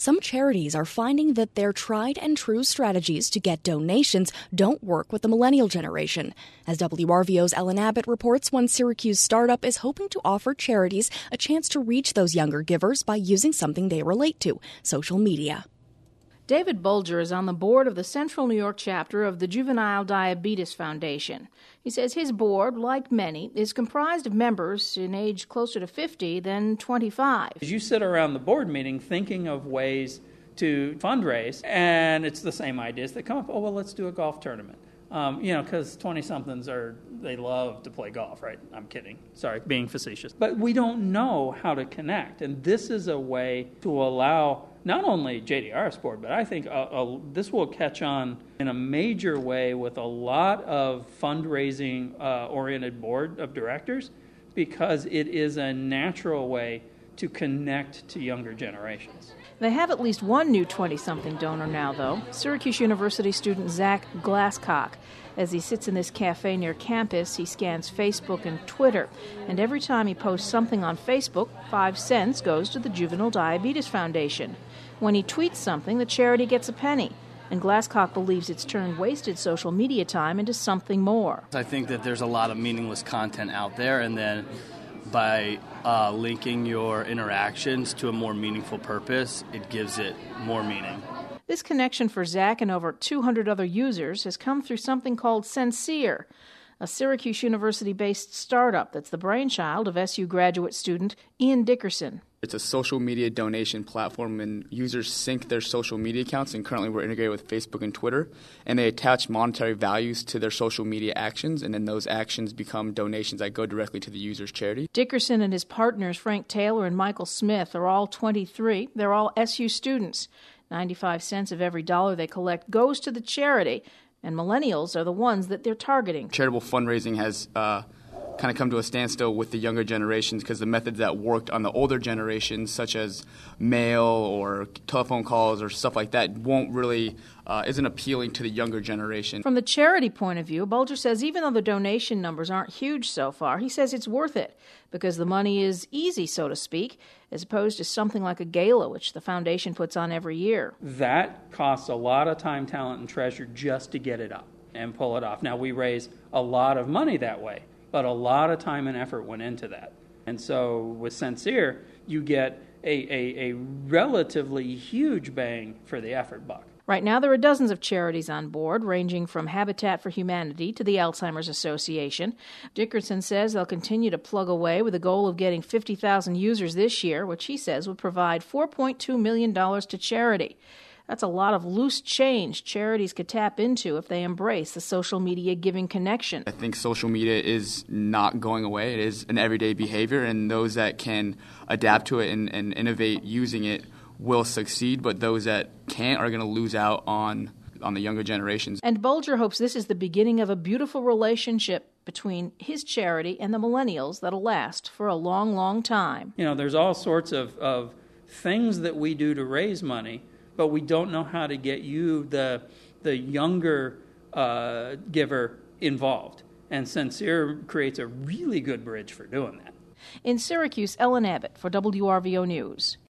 some charities are finding that their tried and true strategies to get donations don't work with the millennial generation. As WRVO's Ellen Abbott reports, one Syracuse startup is hoping to offer charities a chance to reach those younger givers by using something they relate to, social media. David Bulger is on the board of the Central New York chapter of the Juvenile Diabetes Foundation. He says his board, like many, is comprised of members in age closer to 50 than 25. You sit around the board meeting thinking of ways to fundraise, and it's the same ideas that come up. Oh, well, let's do a golf tournament. Because 20-somethings they love to play golf, right? I'm kidding. Sorry, being facetious. But we don't know how to connect, and this is a way to allow not only JDR's board, but I think this will catch on in a major way with a lot of fundraising-oriented board of directors, because it is a natural way to connect to younger generations. They have at least one new 20-something donor now, though, Syracuse University student Zach Glasscock. As he sits in this cafe near campus, he scans Facebook and Twitter, and every time he posts something on Facebook, 5 cents goes to the Juvenile Diabetes Foundation. When he tweets something, the charity gets a penny, and Glasscock believes it's turned wasted social media time into something more. I think that there's a lot of meaningless content out there, and then by linking your interactions to a more meaningful purpose, it gives it more meaning. This connection for Zach and over 200 other users has come through something called Sincere, a Syracuse University-based startup that's the brainchild of SU graduate student Ian Dickerson. It's a social media donation platform, and users sync their social media accounts, and currently we're integrated with Facebook and Twitter, and they attach monetary values to their social media actions, and then those actions become donations that go directly to the user's charity. Dickerson and his partners, Frank Taylor and Michael Smith, are all 23. They're all SU students. 95 cents of every dollar they collect goes to the charity, and millennials are the ones that they're targeting. Charitable fundraising has kind of come to a standstill with the younger generations because the methods that worked on the older generations, such as mail or telephone calls or stuff like that, isn't appealing to the younger generation. From the charity point of view, Bulger says even though the donation numbers aren't huge so far, he says it's worth it because the money is easy, so to speak, as opposed to something like a gala, which the foundation puts on every year. That costs a lot of time, talent, and treasure just to get it up and pull it off. Now, we raise a lot of money that way, but a lot of time and effort went into that. And so with Sincere, you get a relatively huge bang for the effort buck. Right now, there are dozens of charities on board, ranging from Habitat for Humanity to the Alzheimer's Association. Dickerson says they'll continue to plug away with the goal of getting 50,000 users this year, which he says would provide $4.2 million to charity. That's a lot of loose change charities could tap into if they embrace the social media giving connection. I think social media is not going away. It is an everyday behavior, and those that can adapt to it and innovate using it will succeed, but those that can't are going to lose out on the younger generations. And Bulger hopes this is the beginning of a beautiful relationship between his charity and the millennials that'll last for a long, long time. There's all sorts of things that we do to raise money, but we don't know how to get you, the younger giver, involved. And Sincere creates a really good bridge for doing that. In Syracuse, Ellen Abbott for WRVO News.